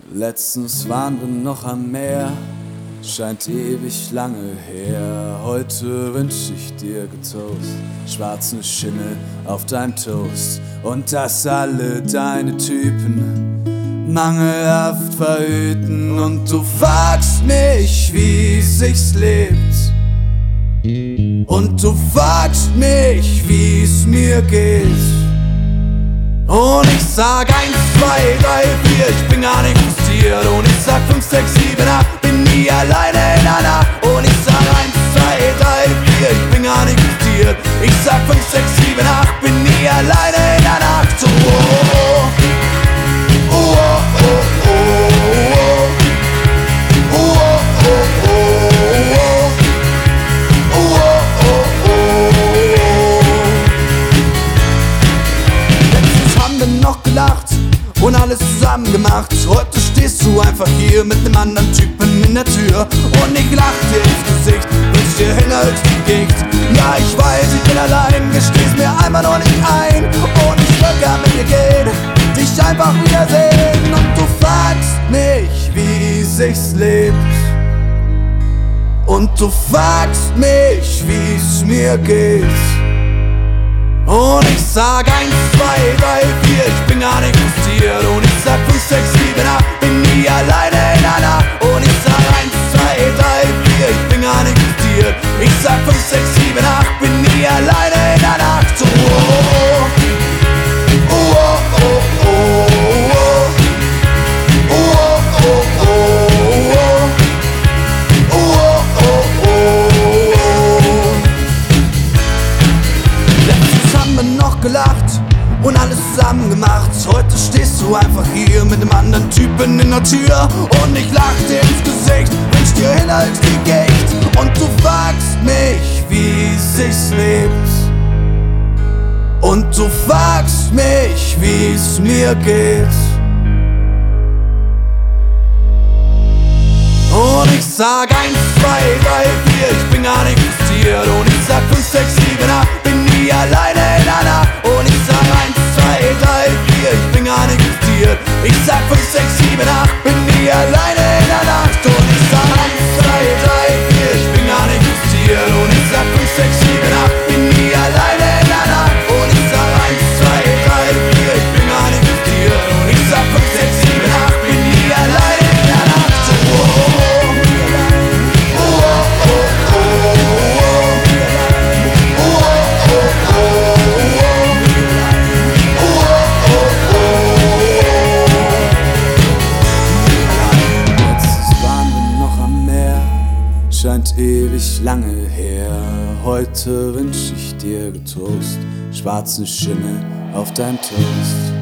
Letztens waren wir noch am Meer, scheint ewig lange her. Heute wünsch ich dir getoast, schwarzen Schimmel auf deinem Toast. Und dass alle deine Typen mangelhaft verhüten. Und du fragst mich, wie sich's lebt. Und du fragst mich, wie's mir geht. Und ich sag 1, 2, 3, 4, ich bin gar nicht frustriert. Und ich sag 5, 6, 7, 8, bin nie alleine in der Nacht. Und ich sag 1, 2, 3, 4, ich bin gar nicht frustriert. Ich sag 5, 6, 7, 8, bin nie alleine in der Nacht. So, oh, oh, oh, oh, oh, oh, oh, oh, oh, oh. Noch gelacht und alles zusammen gemacht. Heute stehst du einfach hier mit nem anderen Typen in der Tür. Und ich lach dir ins Gesicht, wünsch dir Hinhalt Gicht. Ja, ich weiß, ich bin allein, gesteh's mir einmal noch nicht ein. Und ich will gern mit dir gehen, dich einfach wiedersehen. Und du fragst mich, wie sich's lebt. Und du fragst mich, wie's mir geht. Und ich sag 1, 2, 3, 4, ich bin gar nicht frustriert. Und ich sag 5, 6, 7, 8, bin nie alleine in der Nacht. Und ich sag 1, 2, 3, 4, ich bin gar nicht frustriert. Ich sag 5, 6, 7, 8, bin nie alleine in der Nacht. So, oh, oh, oh, oh, oh, oh, oh, oh, oh, noch gelacht und alles zusammen gemacht. Heute stehst du einfach hier mit einem anderen Typen in der Tür. Und ich lach dir ins Gesicht, wünsch dir Hinhalt wie Gicht. Und du fragst mich, wie sich's lebt. Und du fragst mich, wie's mir geht. Und ich sag 1, 2, 3, 4, ich bin gar nicht frustriert. Und ich sag 5, 6, 7, 8, bin nie alleine in der Nacht. Und ich sag 1, 2, 3, 4, ich bin gar nicht frustriert. Ich sag 5, 6, 7, 8, bin nie alleine in der Nacht. Und ich sag 1, 2, 3, 4, ich bin gar nicht frustriert. Und ich sag 5, 6, 7, 8, bin nie alleine in der Nacht. Und ich sag 1, 2, 3, 4, ich bin gar nicht frustriert. Und ich sag 5, 6, 7, 8, bin nie alleine in der Nacht. So, oh. Scheint ewig lange her. Heute wünsch ich dir getoast, schwarzen Schimmel auf deinem Toast.